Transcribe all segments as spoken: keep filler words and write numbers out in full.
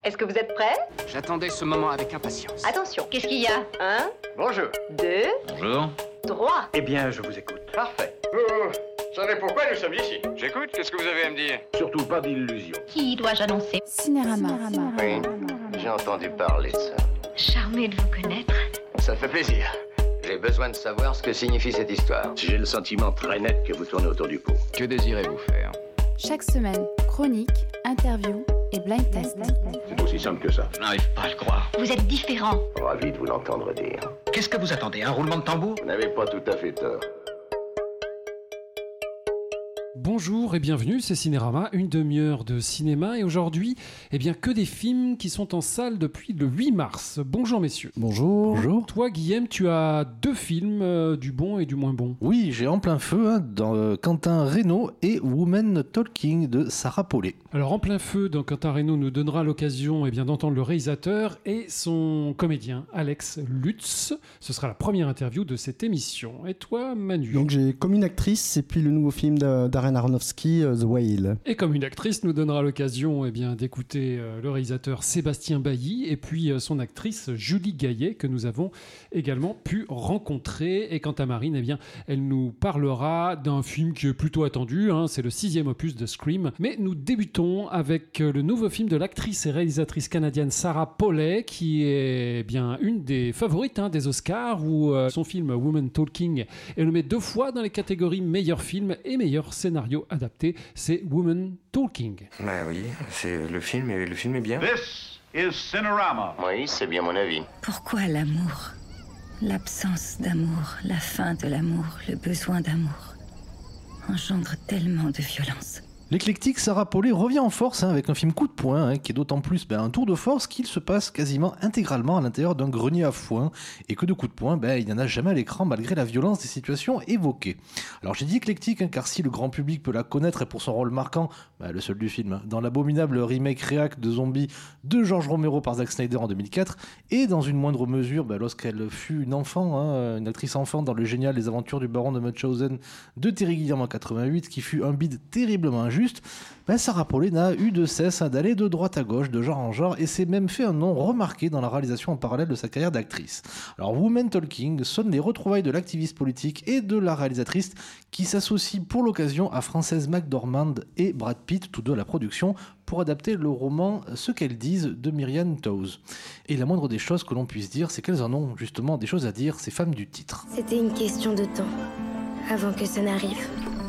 Est-ce que vous êtes prêts? J'attendais ce moment avec impatience. Attention, qu'est-ce qu'il y a? Un, Bonjour. deux, Bonjour. trois. Eh bien, je vous écoute. Parfait. Vous savez pourquoi nous sommes ici? J'écoute, qu'est-ce que vous avez à me dire? Surtout pas d'illusions. Qui dois-je annoncer? Cinérama. Oui, j'ai entendu parler de ça. Charmé de vous connaître. Ça fait plaisir. J'ai besoin de savoir ce que signifie cette histoire. J'ai le sentiment très net que vous tournez autour du pot. Que désirez-vous faire? Chaque semaine, chronique, interview et blind test. C'est aussi simple que ça. Je n'arrive pas à le croire. Vous êtes différent. Ravi de vous l'entendre dire. Qu'est-ce que vous attendez? Un roulement de tambour? Vous n'avez pas tout à fait tort. Bonjour et bienvenue, c'est Cinérama, une demi-heure de cinéma et aujourd'hui, eh bien que des films qui sont en salle depuis le huit mars. Bonjour messieurs. Bonjour. Bonjour. Toi Guillaume, tu as deux films, euh, du bon et du moins bon. Oui, j'ai en plein feu hein, dans euh, Quentin Reynaud et Women Talking de Sarah Paulet. Alors en plein feu, donc Quentin Reynaud nous donnera l'occasion eh bien, d'entendre le réalisateur et son comédien Alex Lutz. Ce sera la première interview de cette émission. Et toi Manu? Donc j'ai comme une actrice et puis le nouveau film de, Darren Aronofsky, uh, The Whale. Et comme une actrice nous donnera l'occasion eh bien, d'écouter euh, le réalisateur Sébastien Bailly et puis euh, son actrice Julie Gaillet que nous avons également pu rencontrer. Et quant à Marine, eh bien, elle nous parlera d'un film qui est plutôt attendu, hein, c'est le sixième opus de Scream. Mais nous débutons avec euh, le nouveau film de l'actrice et réalisatrice canadienne Sarah Paulet qui est eh bien une des favorites hein, des Oscars où euh, son film Women Talking est nommé deux fois dans les catégories meilleur film et meilleur scénario adapté, c'est Women Talking. Bah oui, c'est le film et le film est bien. This is Cinerama. Oui, c'est bien mon avis. Pourquoi l'amour? L'absence d'amour, la fin de l'amour, le besoin d'amour engendre tellement de violence. L'éclectique Sarah Paulet revient en force hein, avec un film coup de poing hein, qui est d'autant plus ben, un tour de force qu'il se passe quasiment intégralement à l'intérieur d'un grenier à foin et que de coups de poing, ben, il n'y en a jamais à l'écran malgré la violence des situations évoquées. Alors j'ai dit éclectique hein, car si le grand public peut la connaître et pour son rôle marquant, ben, le seul du film, hein, dans l'abominable remake réac de Zombie de George Romero par Zack Snyder en deux mille quatre et dans une moindre mesure ben, lorsqu'elle fut une enfant, hein, une actrice enfant dans le génial Les Aventures du Baron de Munchausen de Terry Gilliam en quatre-vingt-huit qui fut un bide terriblement injuste. Ben Sarah Paulet n'a eu de cesse d'aller de droite à gauche, de genre en genre, et s'est même fait un nom remarqué dans la réalisation en parallèle de sa carrière d'actrice. Alors Women Talking sonne les retrouvailles de l'activiste politique et de la réalisatrice qui s'associent pour l'occasion à Frances McDormand et Brad Pitt, tous deux à la production, pour adapter le roman Ce qu'elles disent de Miriam Toews. Et la moindre des choses que l'on puisse dire, c'est qu'elles en ont justement des choses à dire, ces femmes du titre. C'était une question de temps, avant que ça n'arrive.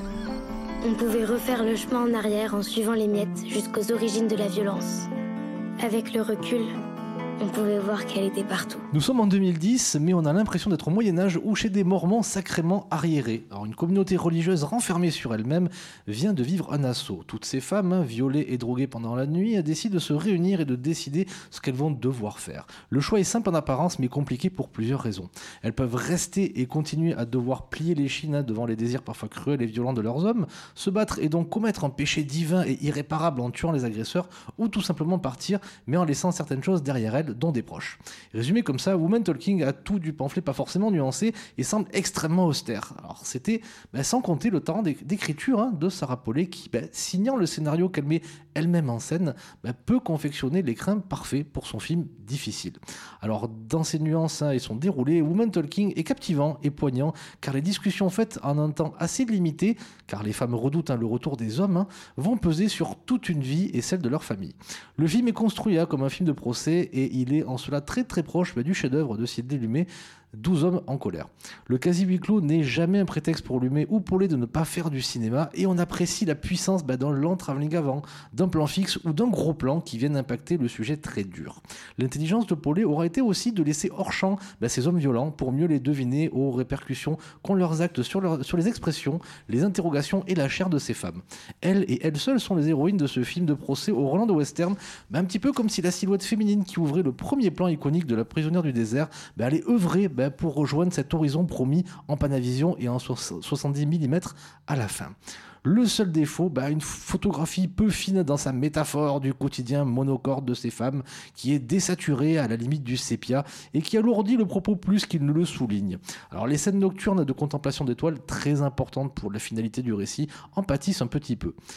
On pouvait refaire le chemin en arrière en suivant les miettes jusqu'aux origines de la violence. Avec le recul, on pouvait voir qu'elle était partout. Nous sommes en deux mille dix, mais on a l'impression d'être au Moyen-Âge ou chez des Mormons sacrément arriérés. Alors une communauté religieuse renfermée sur elle-même vient de vivre un assaut. Toutes ces femmes, hein, violées et droguées pendant la nuit, décident de se réunir et de décider ce qu'elles vont devoir faire. Le choix est simple en apparence, mais compliqué pour plusieurs raisons. Elles peuvent rester et continuer à devoir plier les chines hein, devant les désirs parfois cruels et violents de leurs hommes, se battre et donc commettre un péché divin et irréparable en tuant les agresseurs, ou tout simplement partir, mais en laissant certaines choses derrière elles, dont des proches. Résumé comme ça, Women Talking a tout du pamphlet pas forcément nuancé et semble extrêmement austère. Alors c'était bah, sans compter le talent d'écriture hein, de Sarah Paulet qui, bah, signant le scénario qu'elle met elle-même en scène, bah, peut confectionner l'écrin parfait pour son film difficile. Alors dans ses nuances hein, et son déroulé, Women Talking est captivant et poignant car les discussions faites en un temps assez limité, car les femmes redoutent hein, le retour des hommes, hein, vont peser sur toute une vie et celle de leur famille. Le film est construit hein, comme un film de procès et il est en cela très très proche bah, du chef-d'œuvre de Sidney Lumet, douze hommes en colère. Le quasi huis clos n'est jamais un prétexte pour Lumet ou Paulet de ne pas faire du cinéma et on apprécie la puissance bah, d'un lent travelling avant, d'un plan fixe ou d'un gros plan qui viennent impacter le sujet très dur. L'intelligence de Paulet aura été aussi de laisser hors champ bah, ces hommes violents pour mieux les deviner aux répercussions qu'ont leurs actes sur, leur, sur les expressions, les interrogations et la chair de ces femmes. Elles et elles seules sont les héroïnes de ce film de procès au Roland de Western, bah, un petit peu comme si la silhouette féminine qui ouvrait le premier plan iconique de la prisonnière du désert bah, allait œuvrer bah, pour rejoindre cet horizon promis en Panavision et en soixante-dix millimètres à la fin. Le seul défaut, bah, une photographie peu fine dans sa métaphore du quotidien monocorde de ces femmes, qui est désaturée à la limite du sépia et qui alourdit le propos plus qu'il ne le souligne. Alors les scènes nocturnes de contemplation d'étoiles, très importantes pour la finalité du récit, en pâtissent un petit peu.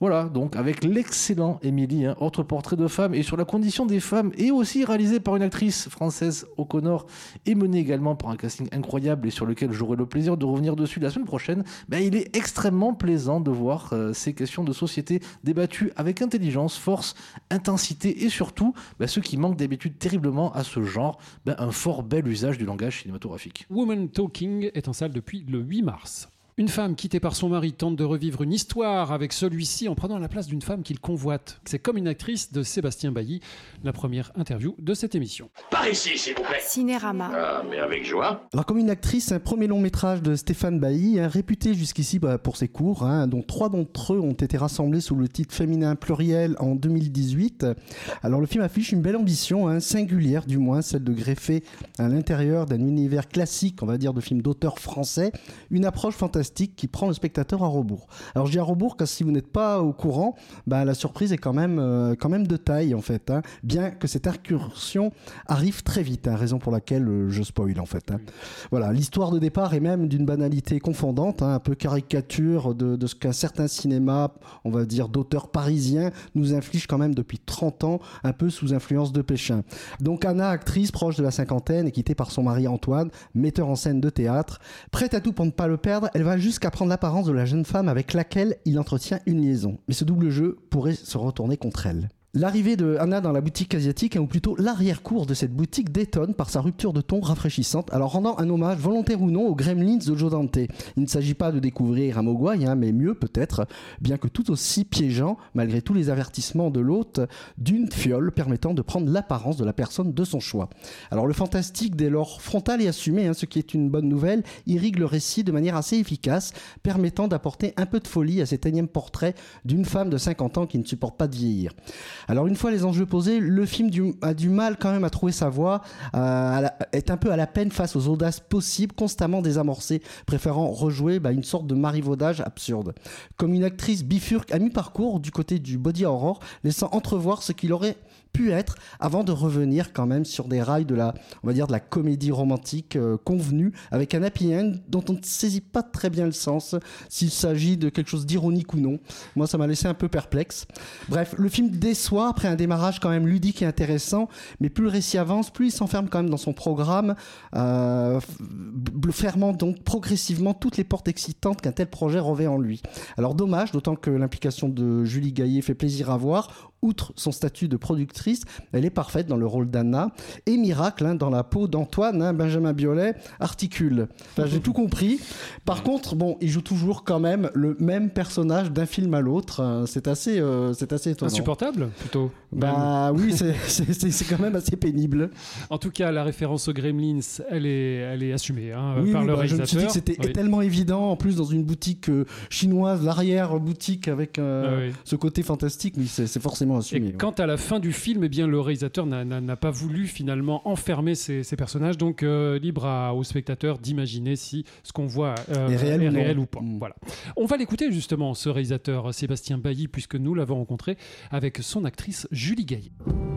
Voilà, donc avec l'excellent Émilie, hein, autre portrait de femme et sur la condition des femmes, et aussi réalisé par une actrice française, O'Connor, et mené également par un casting incroyable et sur lequel j'aurai le plaisir de revenir dessus la semaine prochaine. Ben, il est extrêmement plaisant de voir euh, ces questions de société débattues avec intelligence, force, intensité et surtout, ben, ceux qui manquent d'habitude terriblement à ce genre, ben, un fort bel usage du langage cinématographique. Woman Talking est en salle depuis le huit mars. Une femme quittée par son mari tente de revivre une histoire avec celui-ci en prenant la place d'une femme qu'il convoite. C'est Comme une actrice de Sébastien Bailly, la première interview de cette émission. Par ici, s'il vous plaît. Cinérama. Ah, mais avec joie. Alors, Comme une actrice, c'est un premier long métrage de Stéphane Bailly, hein, réputé jusqu'ici bah, pour ses cours, hein, dont trois d'entre eux ont été rassemblés sous le titre Féminin pluriel en deux mille dix-huit. Alors le film affiche une belle ambition, hein, singulière du moins, celle de greffer à l'intérieur d'un univers classique, on va dire de films d'auteurs français, une approche fantastique qui prend le spectateur à rebours. Alors je dis à rebours car si vous n'êtes pas au courant, bah, la surprise est quand même, euh, quand même de taille en fait, hein, bien que cette incursion arrive très vite, hein, raison pour laquelle euh, je spoil en fait. Hein. Oui. Voilà, l'histoire de départ est même d'une banalité confondante, hein, un peu caricature de, de ce qu'un certain cinéma, on va dire d'auteurs parisiens, nous inflige quand même depuis trente ans, un peu sous influence de Péchin. Donc Anna, actrice proche de la cinquantaine et quittée par son mari Antoine, metteur en scène de théâtre, prête à tout pour ne pas le perdre, elle va jusqu'à prendre l'apparence de la jeune femme avec laquelle il entretient une liaison. Mais ce double jeu pourrait se retourner contre elle. L'arrivée de Anna dans la boutique asiatique, ou plutôt l'arrière-cour de cette boutique, détonne par sa rupture de ton rafraîchissante, alors rendant un hommage volontaire ou non aux Gremlins de Joe Dante. Il ne s'agit pas de découvrir un mogwai, hein, mais mieux peut-être, bien que tout aussi piégeant, malgré tous les avertissements de l'hôte, d'une fiole permettant de prendre l'apparence de la personne de son choix. Alors le fantastique, dès lors frontal et assumé, hein, ce qui est une bonne nouvelle, irrigue le récit de manière assez efficace, permettant d'apporter un peu de folie à cet énième portrait d'une femme de cinquante ans qui ne supporte pas de vieillir. Alors une fois les enjeux posés, le film du, a du mal quand même à trouver sa voie, euh, à la, est un peu à la peine face aux audaces possibles, constamment désamorcées, préférant rejouer bah, une sorte de marivaudage absurde. Comme une actrice bifurque à mi-parcours du côté du body horror, laissant entrevoir ce qu'il aurait pu être avant de revenir quand même sur des rails de la, on va dire de la comédie romantique euh, convenue, avec un happy end dont on ne saisit pas très bien le sens, s'il s'agit de quelque chose d'ironique ou non. Moi, ça m'a laissé un peu perplexe. Bref, le film déçoit après un démarrage quand même ludique et intéressant, mais plus le récit avance, plus il s'enferme quand même dans son programme, euh, fermant donc progressivement toutes les portes excitantes qu'un tel projet revêt en lui. Alors dommage, d'autant que l'implication de Julie Gaillet fait plaisir à voir. Outre son statut de productrice, elle est parfaite dans le rôle d'Anna. Et miracle, hein, dans la peau d'Antoine, hein, Benjamin Biolay articule. Enfin, j'ai tout compris. Par contre, bon, il joue toujours quand même le même personnage d'un film à l'autre. C'est assez, euh, c'est assez étonnant. Insupportable, plutôt. Bah oui, c'est, c'est, c'est, c'est quand même assez pénible. En tout cas, la référence aux Gremlins, elle est, elle est assumée hein, oui, par oui, le bah, réalisateur. Je me suis dit que c'était oui. tellement évident, en plus dans une boutique euh, chinoise, l'arrière-boutique avec euh, ah, oui. ce côté fantastique, oui, c'est, c'est forcément assumé. Et quant à la fin du film, eh bien, le réalisateur n'a, n'a, n'a pas voulu finalement enfermer ses, ses personnages, donc euh, libre à, aux spectateurs d'imaginer si ce qu'on voit euh, est réel, est ou, réel ou pas. Mmh. Voilà. On va l'écouter justement, ce réalisateur Sébastien Bailly, puisque nous l'avons rencontré avec son actrice Julie Gaillet.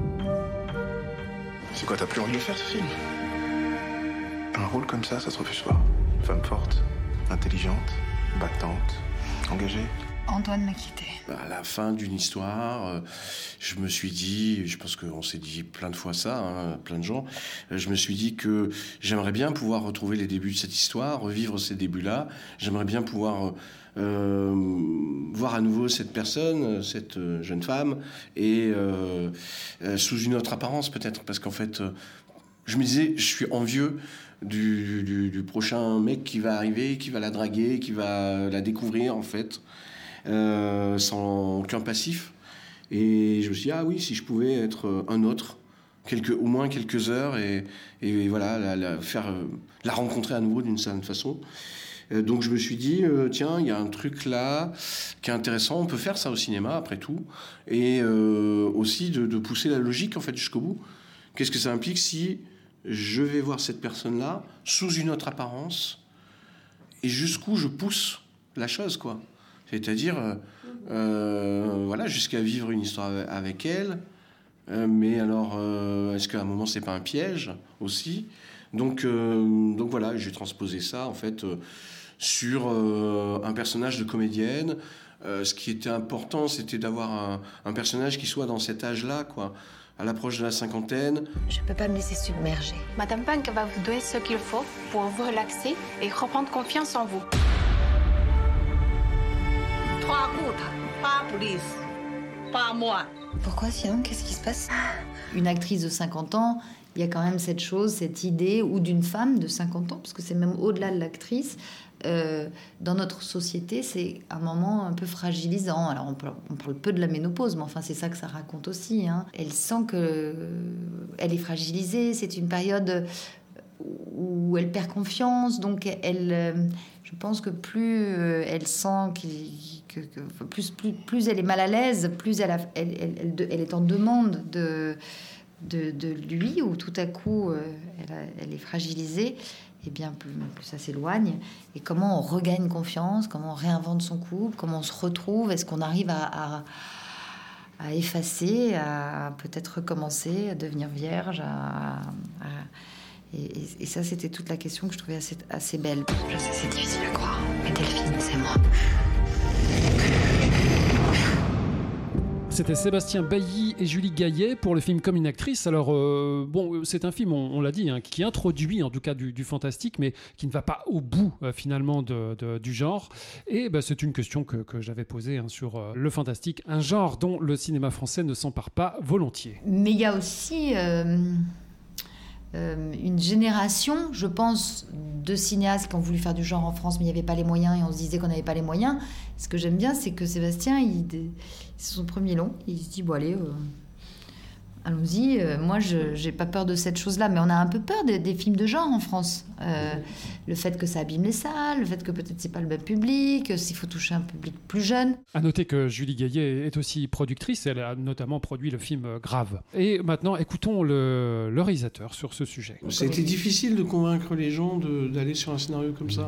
C'est quoi, t'as plus envie de le faire ce film? Un rôle comme ça, ça se refuse pas. Femme forte, intelligente, battante, engagée. Antoine m'a quitté. À la fin d'une histoire, euh, je me suis dit, je pense qu'on s'est dit plein de fois ça, hein, plein de gens, euh, je me suis dit que j'aimerais bien pouvoir retrouver les débuts de cette histoire, revivre ces débuts-là. J'aimerais bien pouvoir euh, voir à nouveau cette personne, cette euh, jeune femme, et euh, euh, sous une autre apparence peut-être, parce qu'en fait, euh, je me disais, je suis envieux du, du, du prochain mec qui va arriver, qui va la draguer, qui va la découvrir en fait. Euh, sans aucun passif, et je me suis dit ah oui, si je pouvais être un autre quelques, au moins quelques heures et, et voilà la, la, faire, la rencontrer à nouveau d'une certaine façon. Euh, donc je me suis dit euh, tiens, il y a un truc là qui est intéressant, on peut faire ça au cinéma après tout, et euh, aussi de, de pousser la logique en fait jusqu'au bout. Qu'est-ce que ça implique si je vais voir cette personne là sous une autre apparence, et jusqu'où je pousse la chose quoi. C'est-à-dire, euh, voilà, jusqu'à vivre une histoire avec elle. Euh, mais alors, euh, est-ce qu'à un moment, c'est pas un piège aussi ? Donc, euh, donc voilà, j'ai transposé ça, en fait, euh, sur euh, un personnage de comédienne Euh, ce qui était important, c'était d'avoir un, un personnage qui soit dans cet âge-là, quoi, à l'approche de la cinquantaine. Je peux pas me laisser submerger. Madame Bank va vous donner ce qu'il faut pour vous relaxer et reprendre confiance en vous. Trois gouttes, pas plus, pas moins. Pourquoi sinon? Qu'est-ce qui se passe? Une actrice de cinquante ans, il y a quand même cette chose, cette idée, ou d'une femme de cinquante ans, parce que c'est même au-delà de l'actrice. Euh, dans notre société, c'est un moment un peu fragilisant. Alors, on parle, on parle peu de la ménopause, mais enfin, c'est ça que ça raconte aussi. Hein. Elle sent qu'elle est fragilisée. C'est une période où elle perd confiance. Donc, elle, je pense que plus elle sent qu'il, que, que plus, plus, plus elle est mal à l'aise, plus elle, a, elle, elle, elle, elle est en demande de... De, de lui, où tout à coup euh, elle, a, elle est fragilisée, et bien plus, plus ça s'éloigne. Et comment on regagne confiance, comment on réinvente son couple, comment on se retrouve, est-ce qu'on arrive à, à, à effacer, à peut-être recommencer, à devenir vierge, à, à... Et, et, et ça, c'était toute la question que je trouvais assez, assez belle. Je sais, c'est difficile à croire, mais Delphine, c'est moi. C'était Sébastien Bailly et Julie Gaillet pour le film Comme une actrice. Alors, euh, bon, c'est un film, on, on l'a dit, hein, qui introduit en tout cas du, du fantastique, mais qui ne va pas au bout euh, finalement de, de, du genre. Et bah, c'est une question que, que j'avais posée hein, sur euh, le fantastique, un genre dont le cinéma français ne s'empare pas volontiers. Mais il y a aussi euh, euh, une génération, je pense, de cinéastes qui ont voulu faire du genre en France, mais il n'y avait pas les moyens et on se disait qu'on n'avait pas les moyens. Ce que j'aime bien, c'est que Sébastien, il, c'est son premier long. Il se dit, bon allez, euh, allons-y. Euh, moi, je j'ai pas peur de cette chose-là, mais on a un peu peur des, des films de genre en France. Euh, le fait que ça abîme les salles, le fait que peut-être c'est pas le même public, s'il faut toucher un public plus jeune. À noter que Julie Gaillet est aussi productrice. Elle a notamment produit le film Grave. Et maintenant, écoutons le, le réalisateur sur ce sujet. Ça a été difficile de convaincre les gens de, d'aller sur un scénario comme ça.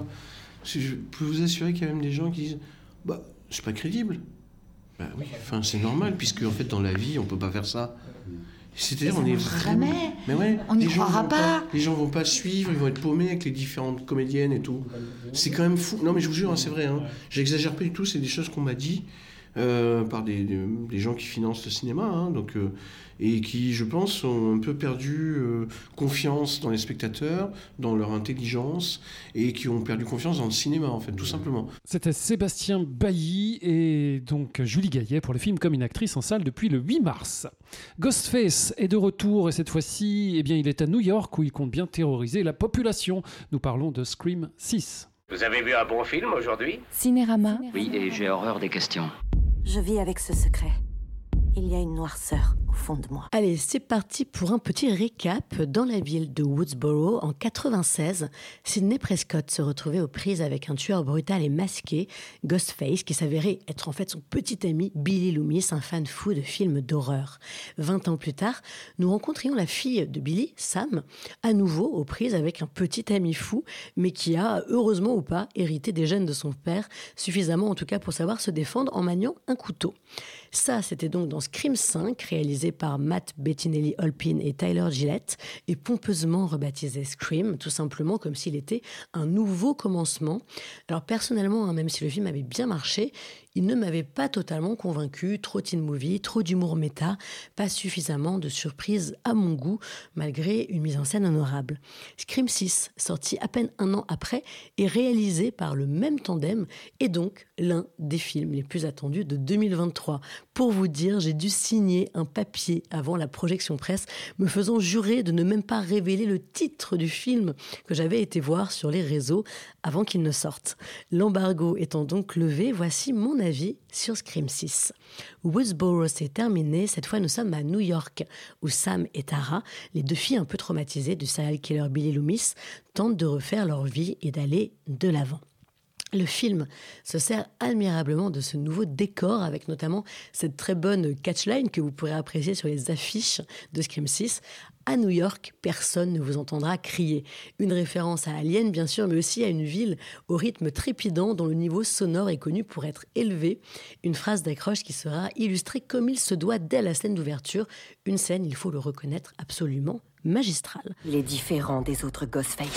Je peux vous assurer qu'il y a même des gens qui disent bah, c'est pas crédible. Bah oui, enfin, c'est normal, puisque en fait, dans la vie, on peut pas faire ça. C'est-à-dire, on est vraiment... Jamais. Mais ouais, on n'y croira pas. pas. Les gens vont pas suivre, ils vont être paumés avec les différentes comédiennes et tout. C'est quand même fou. Non, mais je vous jure, hein, c'est vrai. Hein. J'exagère pas du tout. C'est des choses qu'on m'a dit euh, par des, des, des gens qui financent le cinéma, hein, donc. Euh, et qui, je pense, ont un peu perdu euh, confiance dans les spectateurs, dans leur intelligence, et qui ont perdu confiance dans le cinéma, en fait, tout simplement. C'était Sébastien Bailly et donc Julie Gaillet pour le film Comme une actrice en salle depuis le huit mars. Ghostface est de retour et cette fois-ci, eh bien, il est à New York où il compte bien terroriser la population. Nous parlons de Scream six. Vous avez vu un bon film aujourd'hui ? Cinérama. Oui, et j'ai horreur des questions. Je vis avec ce secret. Il y a une noirceur au fond de moi. Allez, c'est parti pour un petit récap. Dans la ville de Woodsboro, en quatre-vingt-seize, Sidney Prescott se retrouvait aux prises avec un tueur brutal et masqué, Ghostface, qui s'avérait être en fait son petit ami Billy Loomis, un fan fou de films d'horreur. Vingt ans plus tard, nous rencontrions la fille de Billy, Sam, à nouveau aux prises avec un petit ami fou, mais qui a, heureusement ou pas, hérité des gènes de son père, suffisamment en tout cas pour savoir se défendre en maniant un couteau. Ça, c'était donc dans Scream cinq, réalisé par Matt Bettinelli-Olpin et Tyler Gillette, et pompeusement rebaptisé Scream, tout simplement comme s'il était un nouveau commencement. Alors personnellement, hein, même si le film avait bien marché, il ne m'avait pas totalement convaincu, trop teen movie, trop d'humour méta, pas suffisamment de surprise à mon goût, malgré une mise en scène honorable. Scream six, sorti à peine un an après, est réalisé par le même tandem, et donc l'un des films les plus attendus de deux mille vingt-trois. Pour vous dire, j'ai dû signer un papier avant la projection presse, me faisant jurer de ne même pas révéler le titre du film que j'avais été voir sur les réseaux avant qu'il ne sorte. L'embargo étant donc levé, voici mon avis sur Scream six. Woodsboro s'est terminé, cette fois nous sommes à New York, où Sam et Tara, les deux filles un peu traumatisées du serial killer Billy Loomis, tentent de refaire leur vie et d'aller de l'avant. Le film se sert admirablement de ce nouveau décor, avec notamment cette très bonne catchline que vous pourrez apprécier sur les affiches de Scream six. À New York, personne ne vous entendra crier. Une référence à Alien, bien sûr, mais aussi à une ville au rythme trépidant dont le niveau sonore est connu pour être élevé. Une phrase d'accroche qui sera illustrée comme il se doit dès la scène d'ouverture. Une scène, il faut le reconnaître, absolument magistrale. Il est différent des autres Ghostface.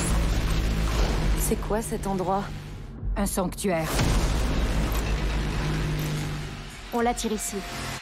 C'est quoi cet endroit ? Un sanctuaire. On l'attire ici.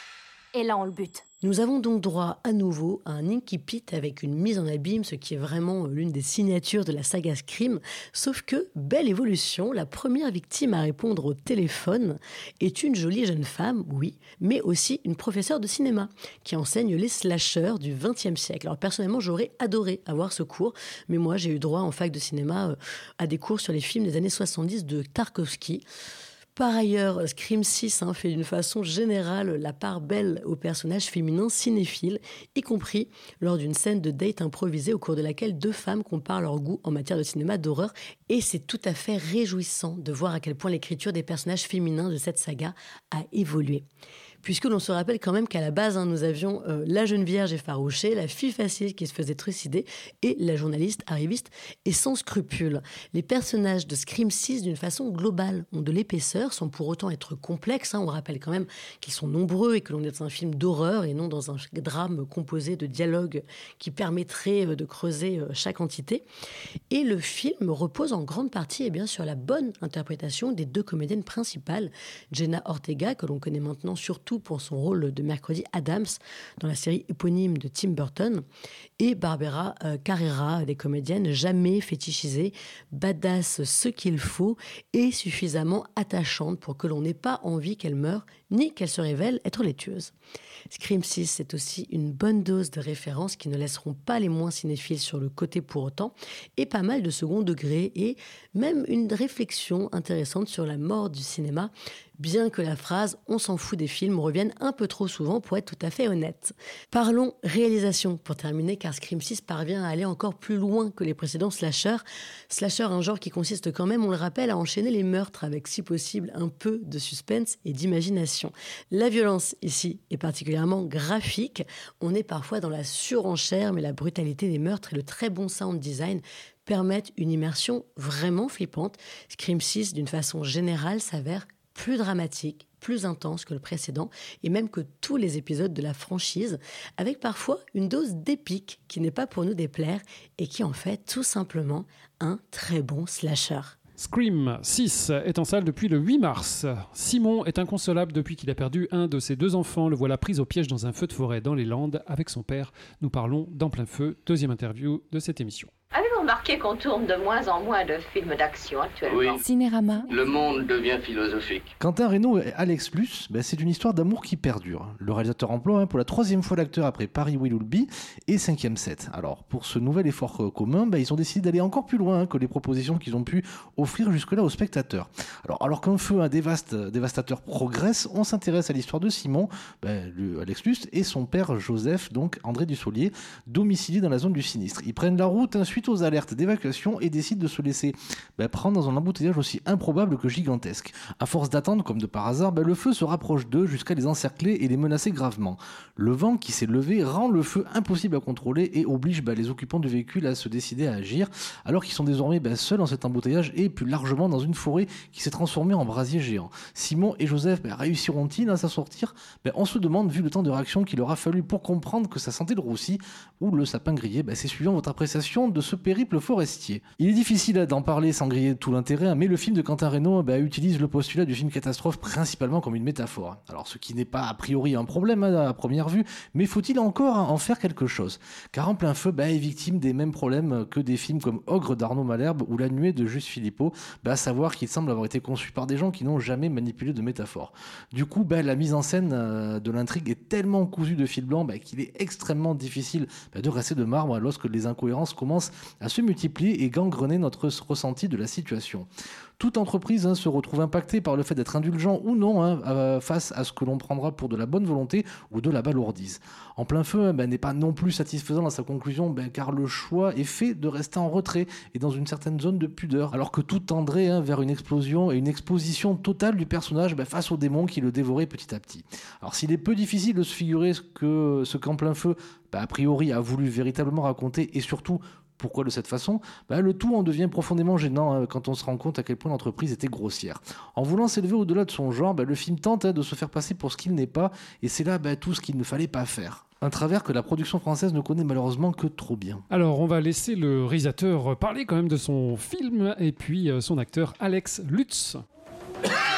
Et là, on le bute. Nous avons donc droit à nouveau à un incipit avec une mise en abîme, ce qui est vraiment l'une des signatures de la saga Scream. Sauf que, belle évolution, la première victime à répondre au téléphone est une jolie jeune femme, oui, mais aussi une professeure de cinéma qui enseigne les slashers du vingtième siècle. Alors personnellement, j'aurais adoré avoir ce cours, mais moi j'ai eu droit en fac de cinéma à des cours sur les films des années soixante-dix de Tarkovsky. Par ailleurs, Scream six hein, fait d'une façon générale la part belle aux personnages féminins cinéphiles, y compris lors d'une scène de date improvisée au cours de laquelle deux femmes comparent leur goût en matière de cinéma d'horreur. Et c'est tout à fait réjouissant de voir à quel point l'écriture des personnages féminins de cette saga a évolué. Puisque l'on se rappelle quand même qu'à la base, hein, nous avions euh, la jeune vierge effarouchée, la fille facile qui se faisait trucider et la journaliste arriviste et sans scrupules. Les personnages de Scream six, d'une façon globale, ont de l'épaisseur sans pour autant être complexes. Hein. On rappelle quand même qu'ils sont nombreux et que l'on est dans un film d'horreur et non dans un drame composé de dialogues qui permettraient euh, de creuser euh, chaque entité. Et le film repose en grande partie eh bien, sur la bonne interprétation des deux comédiennes principales, Jenna Ortega, que l'on connaît maintenant surtout pour son rôle de Mercredi Adams dans la série éponyme de Tim Burton, et Barbara euh, Carrera, des comédiennes jamais fétichisées, badass ce qu'il faut et suffisamment attachantes pour que l'on n'ait pas envie qu'elle meure ni qu'elle se révèle être les tueuses. Scream six, c'est aussi une bonne dose de références qui ne laisseront pas les moins cinéphiles sur le côté pour autant, et pas mal de second degré, et même une réflexion intéressante sur la mort du cinéma, bien que la phrase « on s'en fout des films » revienne un peu trop souvent pour être tout à fait honnête. Parlons réalisation pour terminer, car Scream six parvient à aller encore plus loin que les précédents slashers. Slasher, un genre qui consiste quand même, on le rappelle, à enchaîner les meurtres avec si possible un peu de suspense et d'imagination. La violence ici est particulièrement graphique, on est parfois dans la surenchère, mais la brutalité des meurtres et le très bon sound design permettent une immersion vraiment flippante. Scream six, d'une façon générale, s'avère plus dramatique, plus intense que le précédent, et même que tous les épisodes de la franchise, avec parfois une dose d'épique qui n'est pas pour nous déplaire, et qui en fait tout simplement un très bon slasher. Scream six est en salle depuis le huit mars. Simon est inconsolable depuis qu'il a perdu un de ses deux enfants. Le voilà pris au piège dans un feu de forêt dans les Landes avec son père. Nous parlons d'En plein feu, deuxième interview de cette émission. Avez-vous remarqué qu'on tourne de moins en moins de films d'action actuellement? Oui. Cinérama. Le monde devient philosophique. Quentin Reynaud et Alex Lutz, ben c'est une histoire d'amour qui perdure. Le réalisateur emploie hein, pour la troisième fois l'acteur après Paris Willoughby et Cinquième Set. Alors, pour ce nouvel effort euh, commun, ben, ils ont décidé d'aller encore plus loin hein, que les propositions qu'ils ont pu offrir jusque-là aux spectateurs. Alors, alors qu'un feu un dévaste, dévastateur progresse, on s'intéresse à l'histoire de Simon, ben, le, Alex Lutz, et son père Joseph, donc André Dussolier, domicilié dans la zone du sinistre. Ils prennent la route hein, suite aux alertes d'évacuation et décident de se laisser ben, prendre dans un embouteillage aussi improbable que gigantesque. À force d'attendre, comme de par hasard, ben, le feu se rapproche d'eux jusqu'à les encercler et les menacer gravement. Le vent qui s'est levé rend le feu impossible à contrôler et oblige ben, les occupants du véhicule à se décider à agir, alors qu'ils sont désormais ben, seuls dans cet embouteillage et plus largement dans une forêt qui s'est transformée en brasier géant. Simon et Joseph ben, réussiront-ils à s'en sortir? ben, On se demande, vu le temps de réaction qu'il aura fallu pour comprendre que ça sentait le roussi ou le sapin grillé. Ben, c'est suivant votre appréciation de ce périple forestier. Il est difficile d'en parler sans griller tout l'intérêt, mais le film de Quentin Reynaud bah, utilise le postulat du film catastrophe principalement comme une métaphore. Alors ce qui n'est pas a priori un problème hein, à première vue, mais faut-il encore en faire quelque chose? Car En plein feu bah, est victime des mêmes problèmes que des films comme Ogre d'Arnaud Malherbe ou La Nuée de Juste Philippot, bah, à savoir qu'il semble avoir été conçu par des gens qui n'ont jamais manipulé de métaphore. Du coup, bah, la mise en scène euh, de l'intrigue est tellement cousue de fil blanc bah, qu'il est extrêmement difficile bah, de rester de marbre lorsque les incohérences commencent à se multiplier et gangrener notre ressenti de la situation. Toute entreprise hein, se retrouve impactée par le fait d'être indulgent ou non hein, euh, face à ce que l'on prendra pour de la bonne volonté ou de la balourdise. En plein feu hein, ben, n'est pas non plus satisfaisant dans sa conclusion ben, car le choix est fait de rester en retrait et dans une certaine zone de pudeur, alors que tout tendrait hein, vers une explosion et une exposition totale du personnage ben, face au démon qui le dévorait petit à petit. Alors s'il est peu difficile de se figurer ce, que, ce qu'En plein feu ben, a priori a voulu véritablement raconter et surtout pourquoi de cette façon, bah, le tout en devient profondément gênant hein, quand on se rend compte à quel point l'entreprise était grossière. En voulant s'élever au-delà de son genre, bah, le film tente hein, de se faire passer pour ce qu'il n'est pas, et c'est là bah, tout ce qu'il ne fallait pas faire. Un travers que la production française ne connaît malheureusement que trop bien. Alors, on va laisser le réalisateur parler quand même de son film, et puis euh, son acteur Alex Lutz.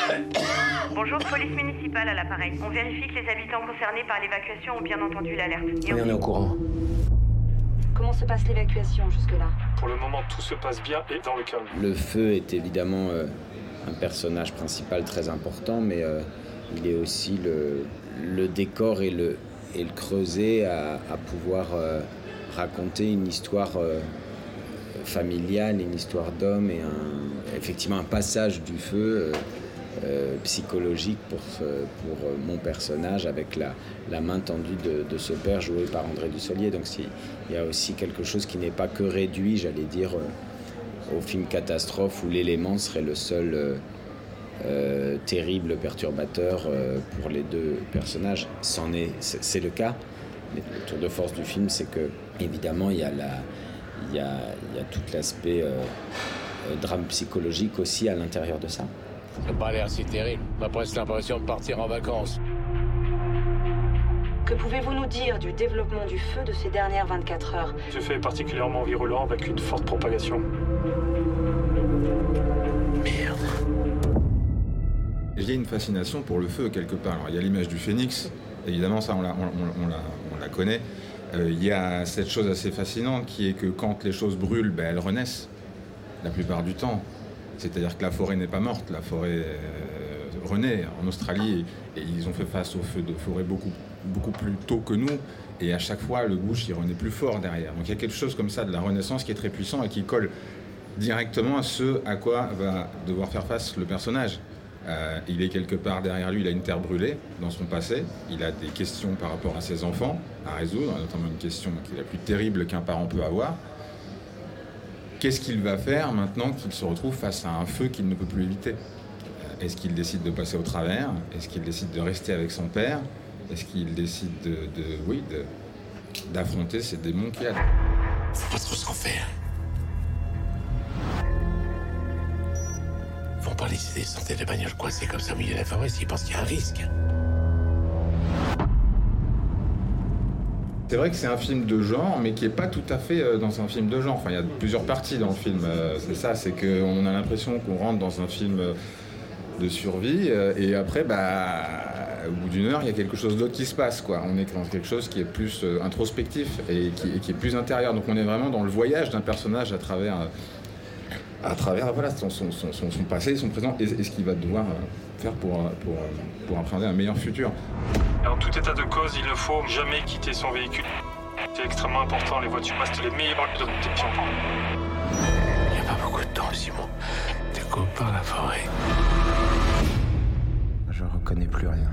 Bonjour, police municipale à l'appareil. On vérifie que les habitants concernés par l'évacuation ont bien entendu l'alerte. Oui, on est au courant. Comment se passe l'évacuation jusque-là? Pour le moment, tout se passe bien et dans le calme. Le feu est évidemment euh, un personnage principal très important, mais euh, il est aussi le, le décor et le, et le creuset à, à pouvoir euh, raconter une histoire euh, familiale, une histoire d'homme et un, effectivement un passage du feu euh, euh, psychologique pour, euh, pour euh, mon personnage avec la, la main tendue de, de ce père joué par André Dussolier. Donc il y a aussi quelque chose qui n'est pas que réduit, j'allais dire, euh, au film catastrophe où l'élément serait le seul euh, euh, terrible perturbateur euh, pour les deux personnages. C'en est, c'est, c'est le cas. Mais le tour de force du film, c'est que évidemment il y a la Il y, a, il y a tout l'aspect euh, euh, drame psychologique aussi à l'intérieur de ça. Ça n'a pas l'air si terrible. On a presque l'impression de partir en vacances. Que pouvez-vous nous dire du développement du feu de ces dernières vingt-quatre heures? Ce feu est particulièrement virulent avec une forte propagation. Merde. Il y a une fascination pour le feu quelque part. Alors, il y a l'image du phénix, évidemment ça on la, on, on, on la, on la connaît. Euh, il y a cette chose assez fascinante qui est que quand les choses brûlent, ben, elles renaissent la plupart du temps. C'est-à-dire que la forêt n'est pas morte, la forêt euh, renaît. En Australie, et, et ils ont fait face aux feux de forêt beaucoup, beaucoup plus tôt que nous, et à chaque fois, le bush, il renaît plus fort derrière. Donc il y a quelque chose comme ça de la renaissance qui est très puissant et qui colle directement à ce à quoi va devoir faire face le personnage. Euh, il est quelque part derrière lui, il a une terre brûlée dans son passé, il a des questions par rapport à ses enfants à résoudre, notamment une question qui est la plus terrible qu'un parent peut avoir. Qu'est-ce qu'il va faire maintenant qu'il se retrouve face à un feu qu'il ne peut plus éviter? Est-ce qu'il décide de passer au travers? Est-ce qu'il décide de rester avec son père? Est-ce qu'il décide de, de, oui, de, d'affronter ces démons qu'il a? Faut pas trop s'en faire. Faut pas laisser des centaines de bagnoles coincées comme ça au milieu de la forêt s'ils pensent qu'il y a un risque. C'est vrai que c'est un film de genre, mais qui n'est pas tout à fait dans un film de genre. Enfin, il y a plusieurs parties dans le film. C'est ça, c'est qu'on a l'impression qu'on rentre dans un film de survie, et après, bah, au bout d'une heure, il y a quelque chose d'autre qui se passe, quoi. On est dans quelque chose qui est plus introspectif et qui, et qui est plus intérieur. Donc on est vraiment dans le voyage d'un personnage à travers, à travers voilà, son, son, son, son passé, son présent, et, et ce qu'il va devoir faire pour, pour, pour appréhender un meilleur futur. En tout état de cause, il ne faut jamais quitter son véhicule. C'est extrêmement important, les voitures restent les meilleures de protection. Il n'y a pas beaucoup de temps, Simon. T'es coupé par la forêt. Je reconnais plus rien.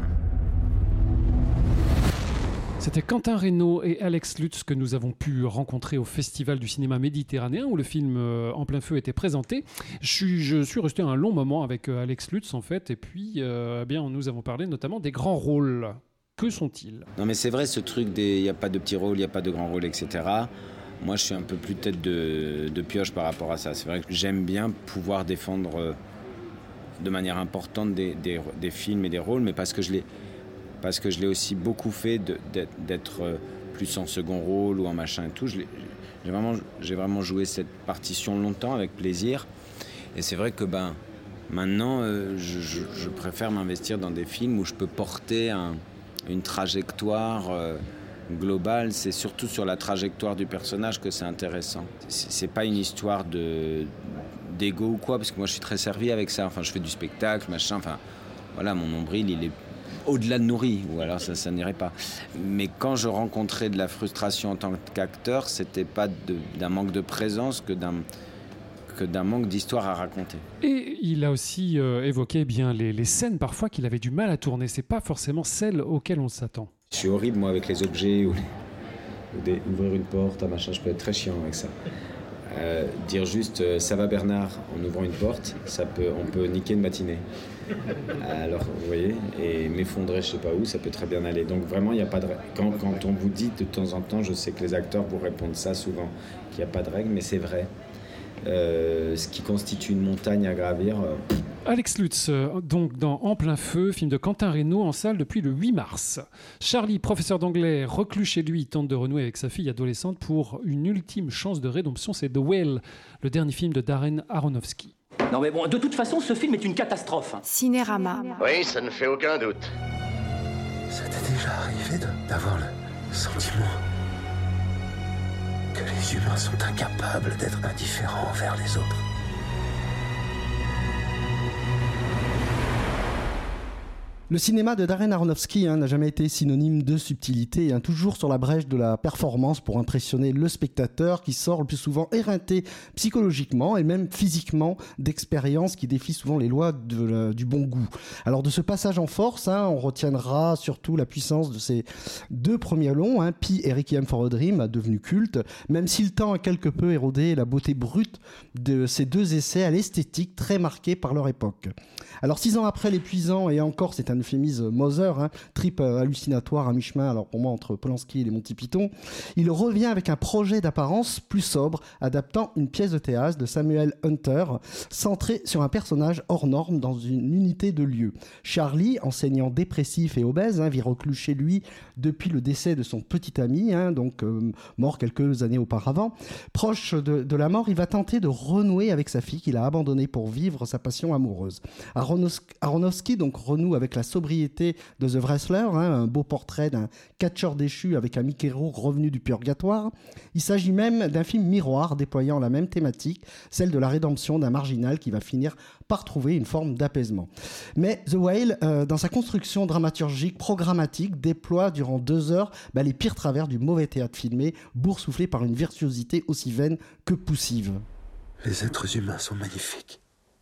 C'était Quentin Reynaud et Alex Lutz que nous avons pu rencontrer au Festival du cinéma méditerranéen où le film euh, En plein feu était présenté. Je suis, je suis resté un long moment avec euh, Alex Lutz en fait, et puis euh, eh bien, nous avons parlé notamment des grands rôles. Que sont-ils? Non mais c'est vrai ce truc des il n'y a pas de petits rôles, il n'y a pas de grands rôles, et cetera. Moi je suis un peu plus tête de, de pioche par rapport à ça. C'est vrai que j'aime bien pouvoir défendre euh, de manière importante des, des, des films et des rôles, mais parce que je l'ai parce que je l'ai aussi beaucoup fait de, d'être, d'être plus en second rôle ou en machin et tout. Je l'ai, j'ai, vraiment, j'ai vraiment joué cette partition longtemps avec plaisir. Et c'est vrai que ben, maintenant, euh, je, je, je préfère m'investir dans des films où je peux porter un, une trajectoire euh, globale. C'est surtout sur la trajectoire du personnage que c'est intéressant. C'est, c'est pas une histoire de, d'ego ou quoi, parce que moi je suis très servi avec ça. Enfin, je fais du spectacle, machin. Enfin, voilà, mon nombril, il est au-delà de nourri, ou alors ça, ça n'irait pas. Mais quand je rencontrais de la frustration en tant qu'acteur, c'était pas de, d'un manque de présence que d'un, que d'un manque d'histoire à raconter. Et il a aussi euh, évoqué bien les, les scènes parfois qu'il avait du mal à tourner. C'est pas forcément celles auxquelles on s'attend. Je suis horrible moi avec les objets ou, les, ou des, ouvrir une porte, un machin, je peux être très chiant avec ça. Euh, dire juste euh, ça va Bernard en ouvrant une porte, ça peut, on peut niquer une matinée. Alors vous voyez, et m'effondrer je sais pas où, ça peut très bien aller. Donc vraiment il y a pas de quand, quand on vous dit de temps en temps, je sais que les acteurs vous répondent ça souvent, qu'il n'y a pas de règle, mais c'est vrai. Euh, ce qui constitue une montagne à gravir. Euh... Alex Lutz, donc dans En plein feu, film de Quentin Reynaud en salle depuis le huit mars. Charlie, professeur d'anglais, reclus chez lui, tente de renouer avec sa fille adolescente pour une ultime chance de rédemption. C'est The Whale, le dernier film de Darren Aronofsky. Non mais bon, de toute façon, ce film est une catastrophe. Cinérama. Oui, ça ne fait aucun doute. Ça t'est déjà arrivé de- d'avoir le sentiment que les humains sont incapables d'être indifférents envers les autres? Le cinéma de Darren Aronofsky hein, n'a jamais été synonyme de subtilité, hein, toujours sur la brèche de la performance pour impressionner le spectateur qui sort le plus souvent éreinté psychologiquement et même physiquement d'expériences qui défient souvent les lois de, la, du bon goût. Alors de ce passage en force, hein, on retiendra surtout la puissance de ces deux premiers longs, hein, Pi et Requiem for a Dream, devenu culte, même si le temps a quelque peu érodé la beauté brute de ces deux essais à l'esthétique très marquée par leur époque. Alors six ans après l'épuisant, et encore c'est un euphémisme Mother, hein, trip euh, hallucinatoire à mi-chemin, alors pour moi entre Polanski et les Monty Python, il revient avec un projet d'apparence plus sobre, adaptant une pièce de théâtre de Samuel Hunter, centrée sur un personnage hors norme dans une unité de lieu. Charlie, enseignant dépressif et obèse, hein, vit reclus chez lui depuis le décès de son petit ami, hein, donc euh, mort quelques années auparavant. Proche de, de la mort, il va tenter de renouer avec sa fille qu'il a abandonnée pour vivre sa passion amoureuse. Aronofsky donc renoue avec la sobriété de The Wrestler, hein, un beau portrait d'un catcheur déchu avec un Mickey Rourke revenu du purgatoire. Il s'agit même d'un film miroir déployant la même thématique, celle de la rédemption d'un marginal qui va finir par trouver une forme d'apaisement. Mais The Whale, euh, dans sa construction dramaturgique, programmatique, déploie durant deux heures bah, les pires travers du mauvais théâtre filmé, boursouflé par une virtuosité aussi vaine que poussive. Les êtres humains sont magnifiques.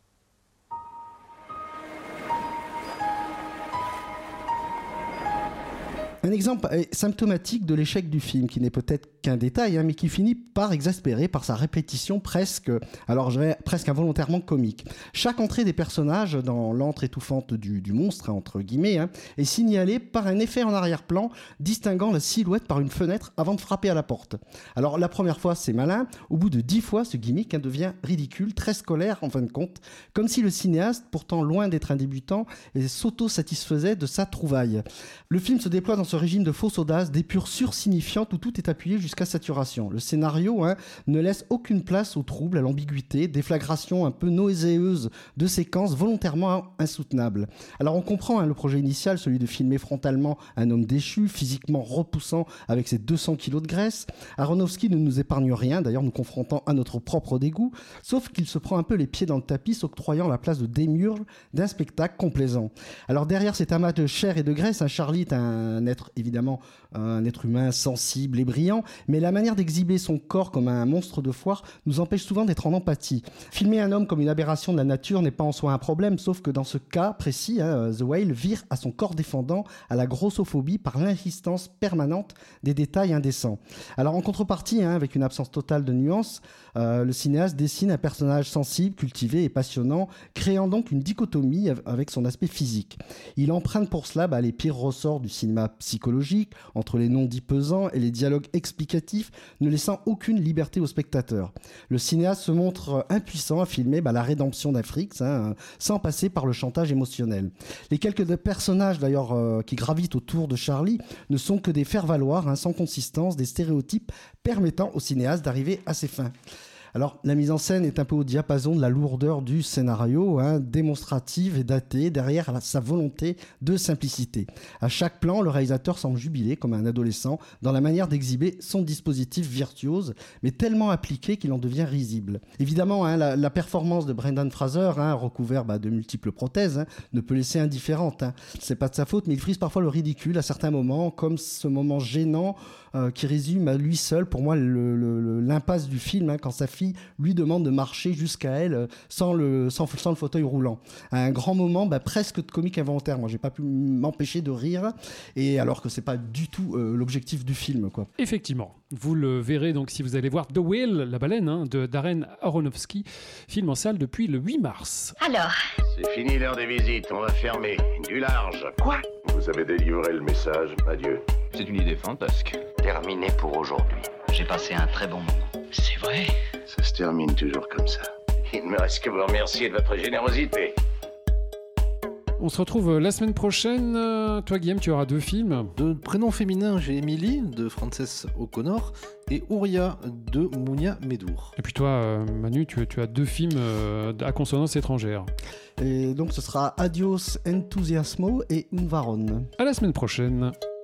Un exemple symptomatique de l'échec du film, qui n'est peut-être qu'un détail, hein, mais qui finit par exaspérer par sa répétition presque, alors je dirais presque involontairement comique. Chaque entrée des personnages dans l'antre étouffante du, du monstre, hein, entre guillemets, hein, est signalée par un effet en arrière-plan distinguant la silhouette par une fenêtre avant de frapper à la porte. Alors la première fois c'est malin, au bout de dix fois ce gimmick hein, devient ridicule, très scolaire en fin de compte, comme si le cinéaste, pourtant loin d'être un débutant, s'auto-satisfaisait de sa trouvaille. Le film se déploie dans ce régime de fausse audace, d'épure sursignifiante où tout est appuyé jusqu'à saturation. Le scénario hein, ne laisse aucune place au trouble, à l'ambiguïté, déflagration un peu nauséeuse de séquences volontairement insoutenables. Alors on comprend hein, le projet initial, celui de filmer frontalement un homme déchu, physiquement repoussant avec ses deux cents kilos de graisse. Aronofsky ne nous épargne rien, d'ailleurs nous confrontant à notre propre dégoût, sauf qu'il se prend un peu les pieds dans le tapis, s'octroyant la place de démiurge d'un spectacle complaisant. Alors derrière cet amas de chair et de graisse, hein, Charlie est un être évidemment un être humain sensible et brillant, mais la manière d'exhiber son corps comme un monstre de foire nous empêche souvent d'être en empathie. Filmer un homme comme une aberration de la nature n'est pas en soi un problème, sauf que dans ce cas précis, hein, The Whale vire à son corps défendant à la grossophobie par l'insistance permanente des détails indécents. Alors en contrepartie, hein, avec une absence totale de nuances, euh, le cinéaste dessine un personnage sensible, cultivé et passionnant, créant donc une dichotomie avec son aspect physique. Il emprunte pour cela bah, les pires ressorts du cinéma psychologique, entre les non-dits pesants et les dialogues explicatifs, ne laissant aucune liberté au spectateur. Le cinéaste se montre impuissant à filmer bah, la rédemption d'Afrique, hein, sans passer par le chantage émotionnel. Les quelques personnages d'ailleurs euh, qui gravitent autour de Charlie ne sont que des faire-valoir, hein, sans consistance, des stéréotypes permettant au cinéaste d'arriver à ses fins. Alors, la mise en scène est un peu au diapason de la lourdeur du scénario, hein, démonstrative et datée, derrière sa volonté de simplicité. À chaque plan, le réalisateur semble jubiler, comme un adolescent, dans la manière d'exhiber son dispositif virtuose, mais tellement appliqué qu'il en devient risible. Évidemment, hein, la, la performance de Brendan Fraser, hein, recouvert bah, de multiples prothèses, hein, ne peut laisser indifférente. Hein. C'est pas de sa faute, mais il frise parfois le ridicule à certains moments, comme ce moment gênant euh, qui résume à lui seul, pour moi, le, le, le, l'impasse du film, hein, quand sa fille lui demande de marcher jusqu'à elle sans le, sans, sans le fauteuil roulant. À un grand moment, bah, presque de comique involontaire. Moi, j'ai pas pu m'empêcher de rire, et alors que c'est pas du tout euh, l'objectif du film, quoi. Effectivement. Vous le verrez donc si vous allez voir The Whale, la baleine, hein, de Darren Aronofsky, film en salle depuis le huit mars. Alors c'est fini l'heure des visites, on va fermer. Du large. Quoi? Vous avez délivré le message, adieu. C'est une idée fantasque. Terminé pour aujourd'hui. J'ai passé un très bon moment. C'est vrai? Ça se termine toujours comme ça. Il ne me reste que vous remercier de votre générosité. On se retrouve la semaine prochaine. Toi, Guillaume, tu auras deux films. De prénom féminin, j'ai Emily de Frances O'Connor et Ouria de Mounia Medour. Et puis toi, euh, Manu, tu, tu as deux films euh, à consonance étrangère. Et donc ce sera Adios Entusiasmo et Unvaron. À la semaine prochaine.